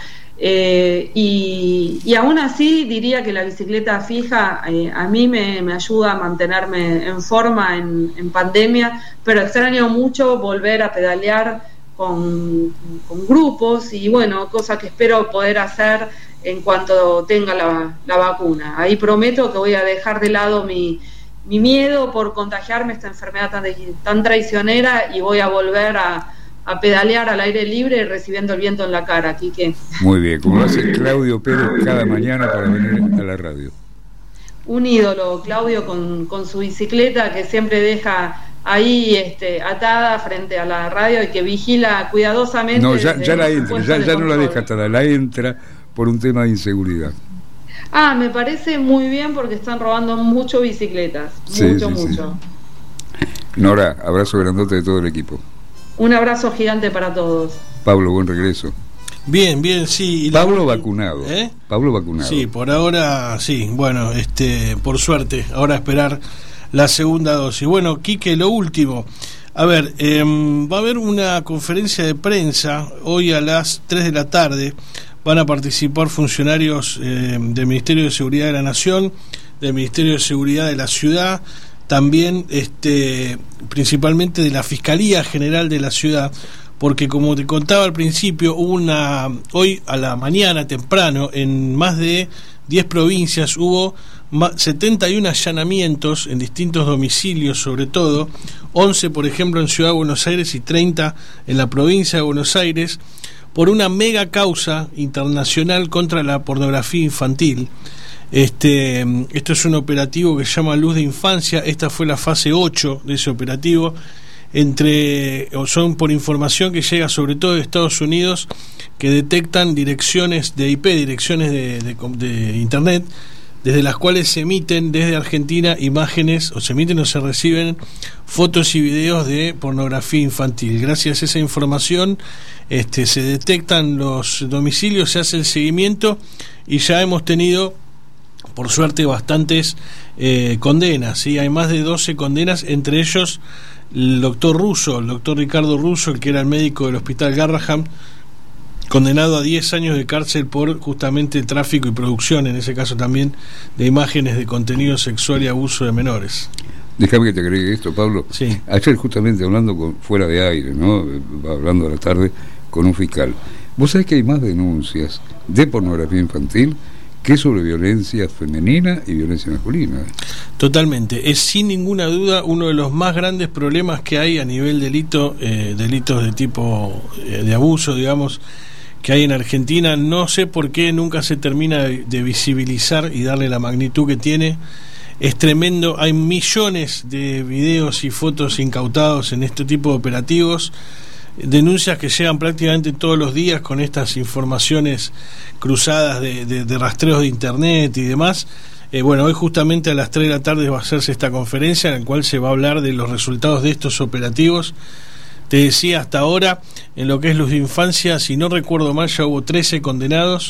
y aún así diría que la bicicleta fija a mí me ayuda a mantenerme en forma en pandemia, pero extraño mucho volver a pedalear con grupos, y bueno, cosa que espero poder hacer en cuanto tenga la vacuna. Ahí prometo que voy a dejar de lado mi miedo por contagiarme esta enfermedad tan traicionera, y voy a volver a pedalear al aire libre recibiendo el viento en la cara, Quique. Muy bien, como lo hace Claudio Pérez cada mañana para venir a la radio. Un ídolo, Claudio, con su bicicleta que siempre deja ahí atada frente a la radio y que vigila cuidadosamente. No, ya la entra, ya no la deja atada, la entra por un tema de inseguridad. Me parece muy bien porque están robando mucho bicicletas, mucho. Nora, abrazo grandote de todo el equipo. Un abrazo gigante para todos. Pablo, buen regreso. Bien, sí. Pablo vacunado. Pablo vacunado. Sí, por ahora sí. Bueno, por suerte, ahora esperar la segunda dosis. Bueno, Quique, lo último. A ver, va a haber una conferencia de prensa hoy a las 3 de la tarde. Van a participar funcionarios del Ministerio de Seguridad de la Nación, del Ministerio de Seguridad de la Ciudad, también principalmente de la Fiscalía General de la Ciudad, porque como te contaba al principio, hoy a la mañana temprano en más de 10 provincias hubo 71 allanamientos en distintos domicilios, sobre todo 11 por ejemplo en Ciudad de Buenos Aires y 30 en la provincia de Buenos Aires, por una mega causa internacional contra la pornografía infantil. Esto es un operativo que se llama Luz de Infancia. Esta fue la fase 8 de ese operativo. Son por información que llega sobre todo de Estados Unidos, que detectan direcciones de IP, direcciones de Internet, desde las cuales se emiten desde Argentina imágenes, o se emiten o se reciben fotos y videos de pornografía infantil. Gracias a esa información se detectan los domicilios, se hace el seguimiento, y ya hemos tenido, por suerte, bastantes condenas, ¿sí? Hay más de 12 condenas, entre ellos el doctor Ricardo Russo, el que era el médico del Hospital Garrahan, condenado a 10 años de cárcel por justamente tráfico y producción, en ese caso también, de imágenes de contenido sexual y abuso de menores. Déjame que te agregue esto, Pablo. Sí. Ayer justamente hablando fuera de aire, ¿no? Hablando a la tarde con un fiscal. ¿Vos sabés que hay más denuncias de pornografía infantil que sobre violencia femenina y violencia masculina? Totalmente. Es sin ninguna duda uno de los más grandes problemas que hay a nivel delitos de tipo de abuso, digamos, que hay en Argentina. No sé por qué nunca se termina de visibilizar y darle la magnitud que tiene. Es tremendo. Hay millones de videos y fotos incautados en este tipo de operativos, denuncias que llegan prácticamente todos los días con estas informaciones cruzadas de rastreos de internet y demás. Hoy justamente a las 3 de la tarde va a hacerse esta conferencia en la cual se va a hablar de los resultados de estos operativos. Te decía, hasta ahora en lo que es Luz de Infancia, si no recuerdo mal, ya hubo 13 condenados,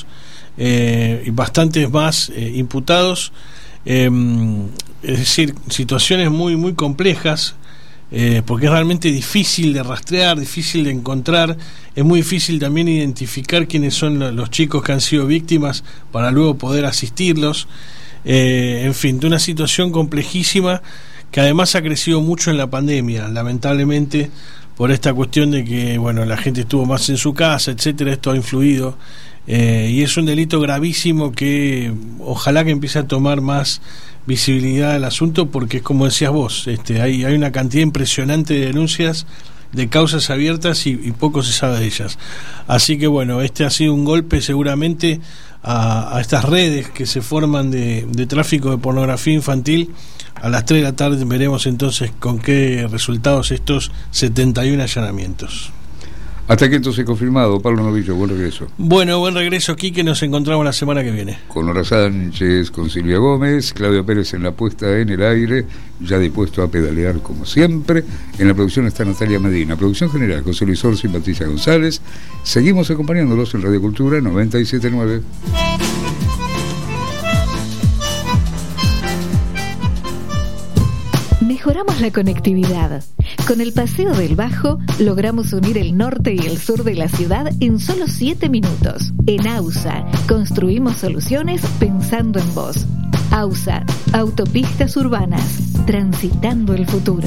y bastantes más imputados. Es decir, situaciones muy, muy complejas, porque es realmente difícil de rastrear, difícil de encontrar, es muy difícil también identificar quiénes son los chicos que han sido víctimas para luego poder asistirlos. En fin, de una situación complejísima que además ha crecido mucho en la pandemia, lamentablemente, por esta cuestión de que, bueno, la gente estuvo más en su casa, etcétera. Esto ha influido, y es un delito gravísimo que ojalá que empiece a tomar más visibilidad el asunto, porque es como decías vos, hay una cantidad impresionante de denuncias, de causas abiertas, y poco se sabe de ellas. Así que bueno, ha sido un golpe seguramente a estas redes que se forman de tráfico de pornografía infantil. A las 3 de la tarde veremos entonces con qué resultados estos 71 allanamientos. Hasta aquí entonces confirmado. Pablo Novillo, buen regreso. Bueno, buen regreso, aquí que nos encontramos la semana que viene. Con Nora Sánchez, con Silvia Gómez, Claudio Pérez en la puesta en el aire, ya dispuesto a pedalear como siempre. En la producción está Natalia Medina. Producción general, José Luis Orsi y Patricia González. Seguimos acompañándolos en Radio Cultura 97.9. Mejoramos la conectividad. Con el Paseo del Bajo logramos unir el norte y el sur de la ciudad en solo 7 minutos. En AUSA construimos soluciones pensando en vos. AUSA, autopistas urbanas, transitando el futuro.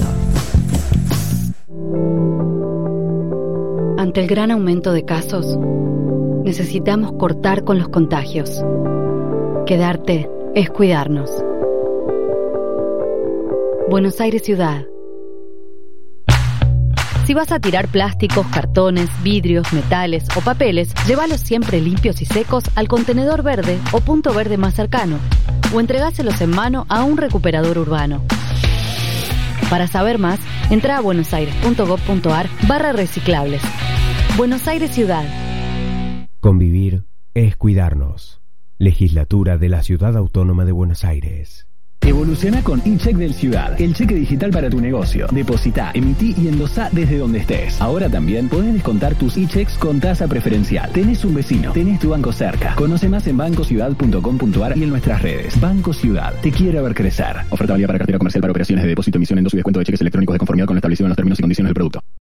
Ante el gran aumento de casos, necesitamos cortar con los contagios. Quedarte es cuidarnos. Buenos Aires Ciudad. Si vas a tirar plásticos, cartones, vidrios, metales o papeles, llévalos siempre limpios y secos al contenedor verde o punto verde más cercano, o entregáselos en mano a un recuperador urbano. Para saber más, entra a buenosaires.gov.ar/reciclables. Buenos Aires Ciudad. Convivir es cuidarnos. Legislatura de la Ciudad Autónoma de Buenos Aires. Evoluciona con eCheck del Ciudad, el cheque digital para tu negocio. Depositá, emití y endosá desde donde estés. Ahora también podés descontar tus eChecks con tasa preferencial. Tenés un vecino, tenés tu banco cerca. Conoce más en bancociudad.com.ar y en nuestras redes. Banco Ciudad, te quiere ver crecer. Oferta válida para cartera comercial para operaciones de depósito, emisión, endoso y descuento de cheques electrónicos de conformidad con lo establecido en los términos y condiciones del producto.